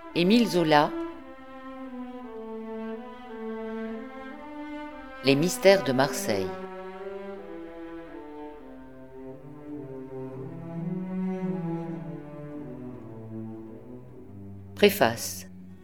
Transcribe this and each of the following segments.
Émile Zola, Les mystères de Marseille. Préface.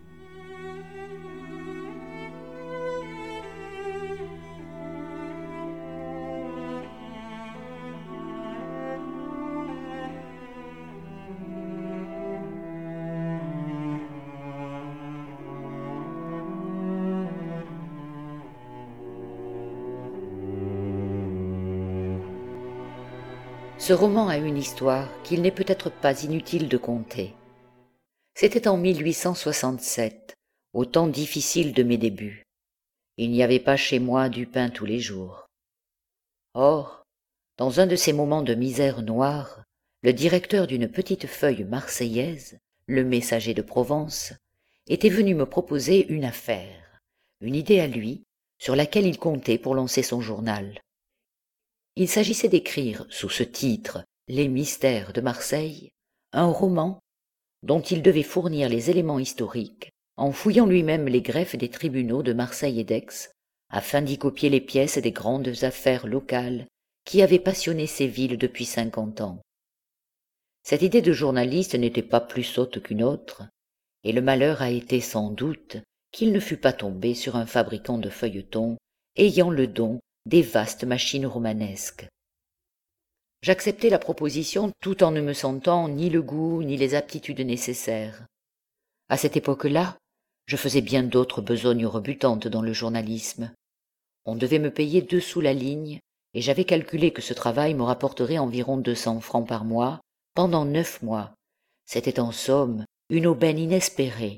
Ce roman a une histoire qu'il n'est peut-être pas inutile de conter. C'était en 1867, au temps difficile de mes débuts. Il n'y avait pas chez moi du pain tous les jours. Or, dans un de ces moments de misère noire, le directeur d'une petite feuille marseillaise, le Messager de Provence, était venu me proposer une affaire, une idée à lui, sur laquelle il comptait pour lancer son journal. Il s'agissait d'écrire, sous ce titre, Les mystères de Marseille, un roman dont il devait fournir les éléments historiques en fouillant lui-même les greffes des tribunaux de Marseille et d'Aix, afin d'y copier les pièces des grandes affaires locales qui avaient passionné ces villes depuis 50 ans. Cette idée de journaliste n'était pas plus sotte qu'une autre, et le malheur a été sans doute qu'il ne fût pas tombé sur un fabricant de feuilletons ayant le don des vastes machines romanesques. J'acceptai la proposition tout en ne me sentant ni le goût ni les aptitudes nécessaires. À cette époque-là, je faisais bien d'autres besognes rebutantes dans le journalisme. On devait me payer 2 sous la ligne, et j'avais calculé que ce travail me rapporterait environ 200 francs par mois pendant 9 mois. C'était en somme une aubaine inespérée.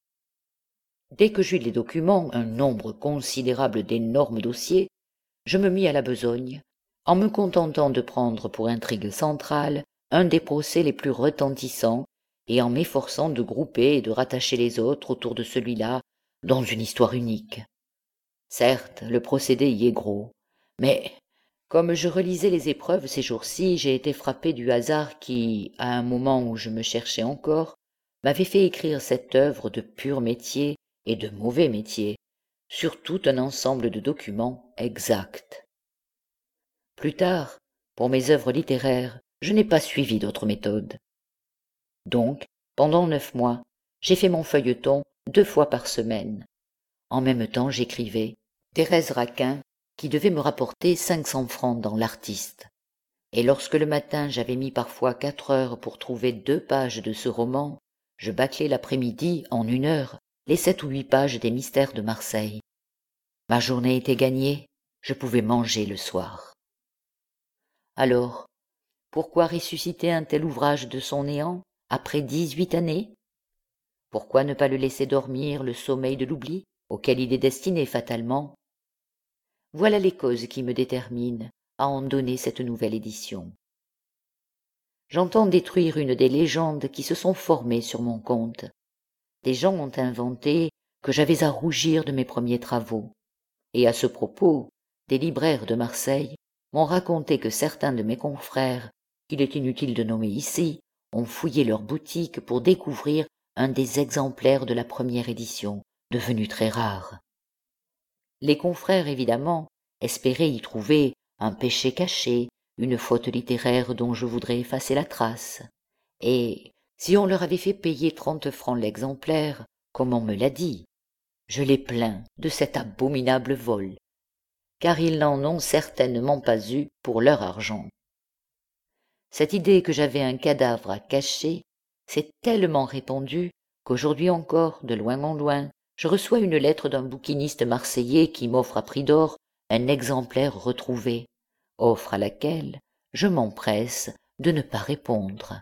Dès que j'eus les documents, un nombre considérable d'énormes dossiers, je me mis à la besogne, en me contentant de prendre pour intrigue centrale un des procès les plus retentissants et en m'efforçant de grouper et de rattacher les autres autour de celui-là dans une histoire unique. Certes, le procédé y est gros, mais comme je relisais les épreuves ces jours-ci, j'ai été frappé du hasard qui, à un moment où je me cherchais encore, m'avait fait écrire cette œuvre de pur métier et de mauvais métier, sur tout un ensemble de documents exacts. Plus tard, pour mes œuvres littéraires, je n'ai pas suivi d'autre méthode. Donc, pendant 9 mois, j'ai fait mon feuilleton 2 fois par semaine. En même temps, j'écrivais Thérèse Raquin, qui devait me rapporter 500 francs dans l'Artiste. Et lorsque le matin j'avais mis parfois 4 heures pour trouver 2 pages de ce roman, je bâclais l'après-midi, en 1 heure, les 7 ou 8 pages des mystères de Marseille. Ma journée était gagnée, je pouvais manger le soir. Alors, pourquoi ressusciter un tel ouvrage de son néant, après 18 années? Pourquoi ne pas le laisser dormir le sommeil de l'oubli, auquel il est destiné fatalement? Voilà les causes qui me déterminent à en donner cette nouvelle édition. J'entends détruire une des légendes qui se sont formées sur mon compte. Des gens ont inventé que j'avais à rougir de mes premiers travaux. Et à ce propos, des libraires de Marseille m'ont raconté que certains de mes confrères, qu'il est inutile de nommer ici, ont fouillé leurs boutiques pour découvrir un des exemplaires de la première édition, devenu très rare. Les confrères, évidemment, espéraient y trouver un péché caché, une faute littéraire dont je voudrais effacer la trace. Et si on leur avait fait payer 30 francs l'exemplaire, comme on me l'a dit, je les plains de cet abominable vol, car ils n'en ont certainement pas eu pour leur argent. Cette idée que j'avais un cadavre à cacher s'est tellement répandue qu'aujourd'hui encore, de loin en loin, je reçois une lettre d'un bouquiniste marseillais qui m'offre à prix d'or un exemplaire retrouvé, offre à laquelle je m'empresse de ne pas répondre.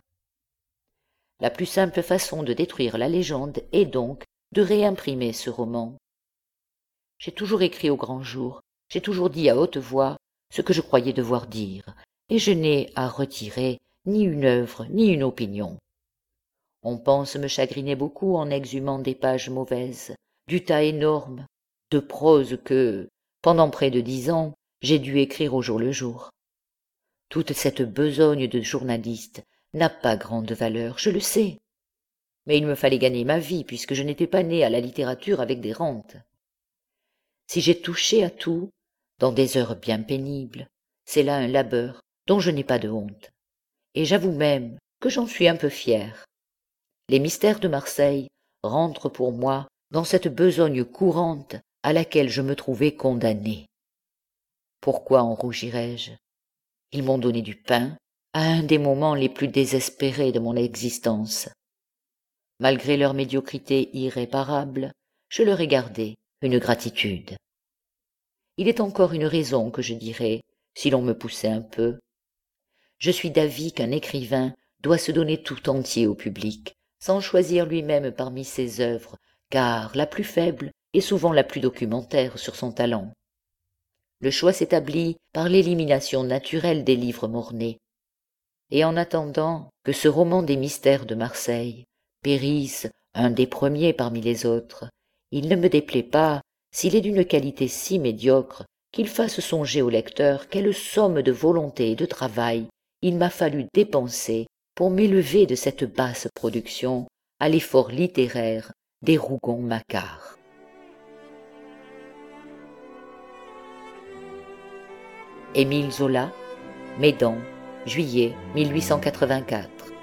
La plus simple façon de détruire la légende est donc de réimprimer ce roman. J'ai toujours écrit au grand jour, j'ai toujours dit à haute voix ce que je croyais devoir dire, et je n'ai à retirer ni une œuvre ni une opinion. On pense me chagriner beaucoup en exhumant des pages mauvaises, du tas énorme, de prose que, pendant près de 10 ans, j'ai dû écrire au jour le jour. Toute cette besogne de journaliste n'a pas grande valeur, je le sais. mais il me fallait gagner ma vie puisque je n'étais pas né à la littérature avec des rentes. Si j'ai touché à tout, dans des heures bien pénibles, c'est là un labeur dont je n'ai pas de honte. Et j'avoue même que j'en suis un peu fier. Les mystères de Marseille rentrent pour moi dans cette besogne courante à laquelle je me trouvais condamné. Pourquoi en rougirais-je? Ils m'ont donné du pain à un des moments les plus désespérés de mon existence. Malgré leur médiocrité irréparable, je leur ai gardé une gratitude. Il est encore une raison que je dirais, si l'on me poussait un peu. Je suis d'avis qu'un écrivain doit se donner tout entier au public, sans choisir lui-même parmi ses œuvres, car la plus faible est souvent la plus documentaire sur son talent. Le choix s'établit par l'élimination naturelle des livres mornés. Et en attendant que ce roman des mystères de Marseille périsse un des premiers parmi les autres, il ne me déplaît pas, s'il est d'une qualité si médiocre, qu'il fasse songer au lecteur quelle somme de volonté et de travail il m'a fallu dépenser pour m'élever de cette basse production à l'effort littéraire des Rougon-Macquart. Émile Zola, Médan, juillet 1884.